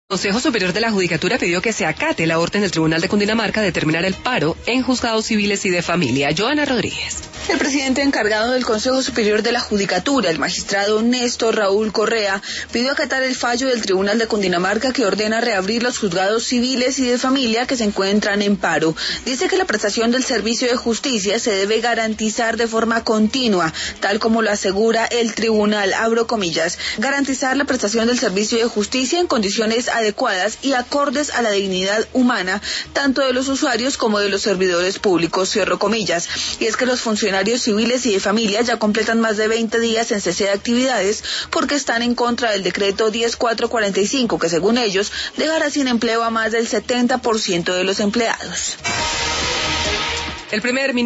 El Consejo Superior de la Judicatura pidió que se acate la orden del Tribunal de Cundinamarca de terminar el paro en juzgados civiles y de familia. Joana Rodríguez. El presidente encargado del Consejo Superior de la Judicatura, el magistrado Néstor Raúl Correa, pidió acatar el fallo del Tribunal de Cundinamarca que ordena reabrir los juzgados civiles y de familia que se encuentran en paro. Dice que la prestación del servicio de justicia se debe garantizar de forma continua, tal como lo asegura el tribunal, abro comillas, garantizar la prestación del servicio de justicia en condiciones adecuadas y acordes a la dignidad humana, tanto de los usuarios como de los servidores públicos, cierro comillas. Y es que los funcionarios civiles y de familia ya completan más de 20 días en cese de actividades porque están en contra del decreto 10445, que según ellos dejará sin empleo a más del 70% de los empleados. El primer